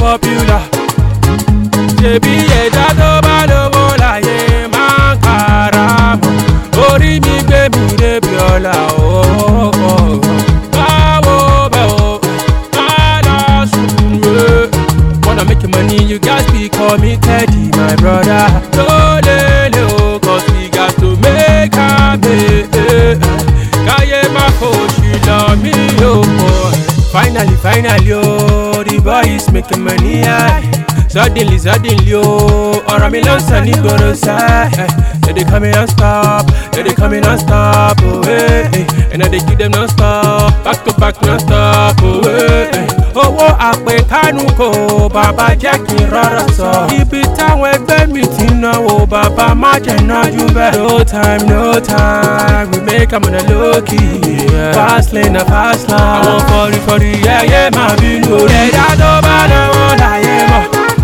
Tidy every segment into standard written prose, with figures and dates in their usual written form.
popular. Ṣebí ẹ̀dá tó bá lówó láyé máa ń karama. Orí mi gbé mi débi ọ̀la ooo. Báwo bẹ́ o, má lọ sùn wé. Wanna make your money, you gats be committed, my brother. Lólèlè o, cause we got to make am pay. Káyé má kó ṣì lọ mí o. Finally, oh, the boy is making money high. Suddenly, oh, ọ̀rọ̀ mi ló ń sàn ní gbòòrò sáà. They coming non-stop, they coming non-stop, oh hey. And they give them non-stop, back to back non-stop, oh hey. Owó àpè kánú kò bàbá jẹ́ kí n rọ́rọ̀ sọ. Ibi táwọn ẹgbẹ́ mi ti náwó bàbá má jẹ́ nájú bẹ́ẹ̀. No time, we make am on a low key. Fast lane na fast line. Àwọn fọ̀rìfọ̀rì yẹ́yẹ́ máa bínú. Ẹ̀dá tó bá náwó láyé mọ̀.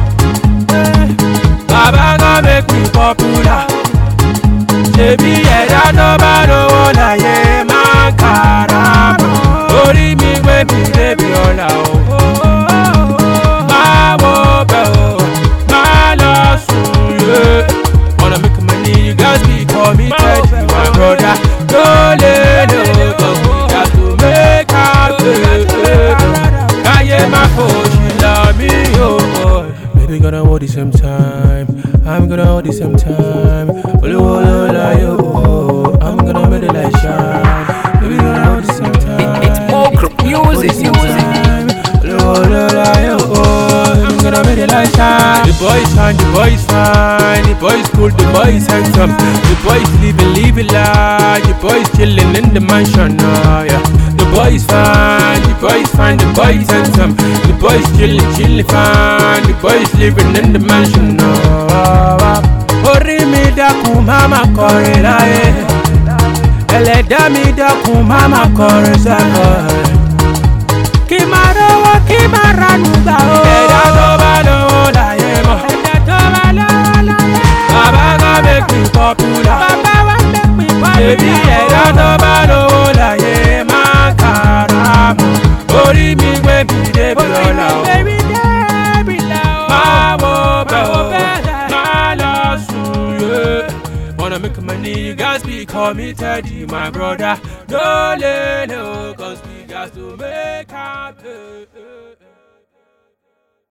Bàbá kan make me popular. Ṣebí ẹ̀dá tó bá lówó láyé máa ń karama. Orí mi gbé mi débi ọ̀la o. Báwo bẹ́ o, má lọ sùn yé. Wanna make money, you gats be committed, my brother. Lólèlè o, cause we got to make am pay. Káyé má kó ṣì lọ mí o. Baby gonna hold the same time, I'm gonna hold the same time. I'm gonna make the light shine. Baby gonna hold the same time. It's Okra music. I'm gonna make the light shine. The boy is fine, the boy is fine. The boy is cool, the boy is handsome. The boy is living large. The boy is chilling in the mansion, oh yeah. The boy is fine, the boy is fine, the boy is handsome. The boy is chilling fine. The boy is living in the mansion, oh. Orí mi dákun máma kọrin láyé. Ẹlẹ́dá mi dákun máma kọrin sákọ̀. Kí máa rówó kí máa ranú gbà ó. Ẹ̀dá tó bá lówó láyé mọ̀. Bàbá kan make me popular. Ṣebí ẹ̀dá tó bá lówó láyé máa ń karama. Orí mi gbé mi débi ọ̀la o. Báwo bẹ́ o, má lọ sùn yé. Wanna make money, you gats be committed, my brother. Lólèlè o, cause we got to make am pay.